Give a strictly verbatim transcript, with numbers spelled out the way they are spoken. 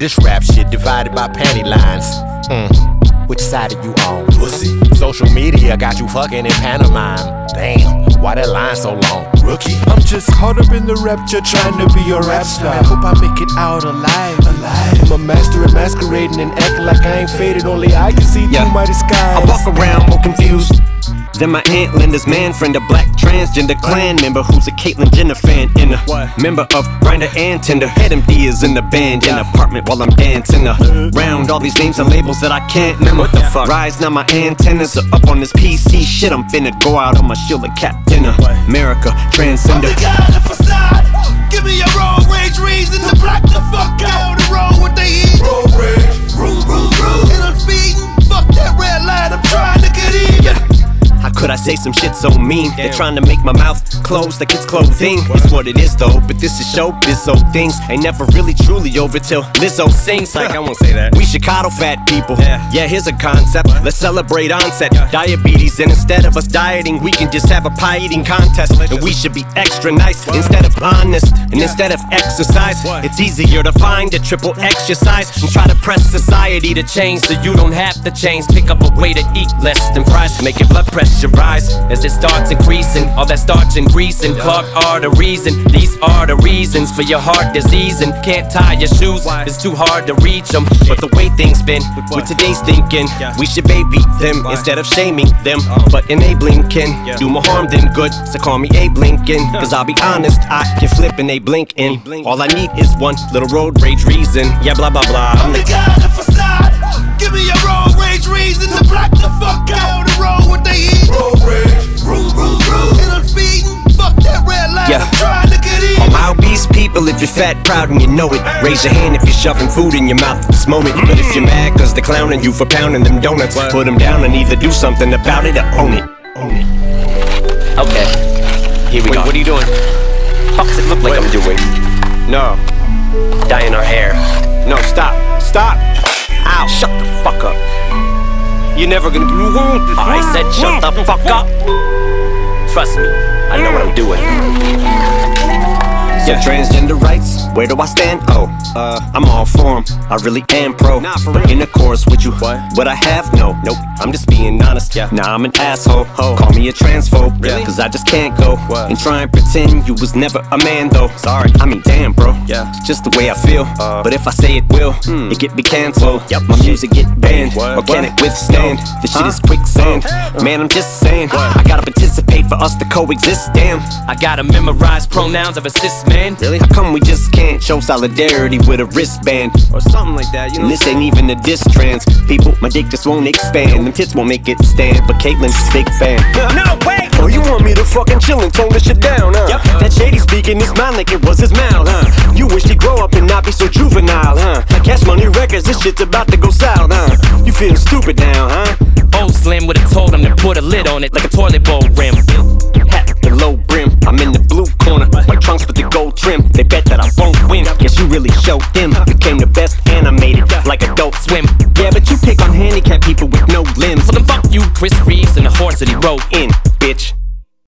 This rap shit divided by panty lines. Mm. Which side are you on? Pussy. Social media got you fucking in pantomime. Damn, why that line so long? Rookie. I'm just caught up in the rapture, trying to be a rap star. I hope I make it out alive. alive. I'm a master at masquerading and acting like I ain't faded. Only I can see yeah. through my disguise. I walk around more confused than my aunt Linda's man friend, a black transgender clan member who's a Caitlyn Jenner fan and a what? member of Grindr and Tinder. Head M D is in the band in an apartment while I'm dancing around all these names and labels that I can't remember. What the fuck? Rise now, my antennas are up on this P C shit. I'm finna go out on my shield like Captain America, transcender. I'm the guy on the facade. Give me a road rage reason to block the fuck out the road what they eat. Road rage, room, room, room, and I'm speeding. Fuck that red light, I'm trying to get in. Yeah. How could I say some shit so mean? They're trying to make my mouth close like it's clothing. It's what it is though, but this is showbiz, so things ain't never really truly over till Lizzo sings. Like I won't say that. We should coddle fat people. Yeah, here's a concept. Let's celebrate onset diabetes, and instead of us dieting, we can just have a pie eating contest. And we should be extra nice instead of honest. And instead of exercise, it's easier to find a triple exercise and try to press society to change so you don't have to change. Pick up a way to eat less than fries, make your blood pressure rise as it starts increasing. All that starch and grease and clogged arteries, and these are the reasons for your heart disease. And can't tie your shoes, it's too hard to reach them. But the way things been with today's thinking, we should baby them instead of shaming them, but enabling can do more harm than good. So call me Abe Lincoln, cause I'll be honest, I can flip and they blink in. All I need is one little road rage reason. Yeah, blah blah blah. I'm the guy on the facade. Give me a road rage reason to block the fuck out the road what they eat. Road rage, room, room, room, and I'm speeding. Fuck that red light, yeah. I'm trying to get in. All my obese people, if you're fat, proud, and you know it, raise your hand if you're shoving food in your mouth at this moment. But if you're mad cause they're clowning you for pounding them donuts, put them down and either do something about it or own it. Own it. Okay, here we Wait, go. What are you doing? Fuck's it look like Wait. I'm doing? No. Dyeing our hair. No, stop. Stop. Ow. Shut the fuck up. You're never gonna do it. I said shut the fuck up. Trust me, I know what I'm doing. Yeah, transgender rights, where do I stand? Oh, uh, I'm all for 'em. I really am pro. Nah, for real. Intercourse with you, what? What I have? No, nope. I'm just being honest. Yeah. Nah, I'm an asshole. Ho. Call me a transphobe. Really? Cause I just can't go what? and try and pretend you was never a man though. Sorry. I mean, damn, bro. Yeah. It's just the way I feel. Uh, but if I say it will, hmm. it get be canceled. Yep. My music get banned. What? Or can what? it withstand? No. This shit huh? is quicksand. Oh. Man, I'm just saying. What? I gotta participate for us to coexist. Damn. I gotta memorize pronouns of assist. Man. Really? How come we just can't show solidarity with a wristband or something like that? You know, and this ain't even a diss trans people. My dick just won't expand, them tits won't make it stand. But Caitlyn's a big fan. No, wait! Oh, you want me to fucking chill and tone this shit down, huh? Yep. That shady speaking his mind like it was his mouth, huh? You wish he'd grow up and not be so juvenile, huh? Cash Money Records, this shit's about to go south, huh? You feel stupid now, huh? Old Slim would've told him to put a lid on it like a toilet bowl rim. Hat the low brim, I'm in the blue corner. White trunks with the gold trim. They bet that I won't win. Guess you really showed them. Became the best animated, like Adult Swim. Yeah, but you pick on handicapped people with no limbs. Well then fuck you, Chris Reeves, and the horse that he rode in, bitch.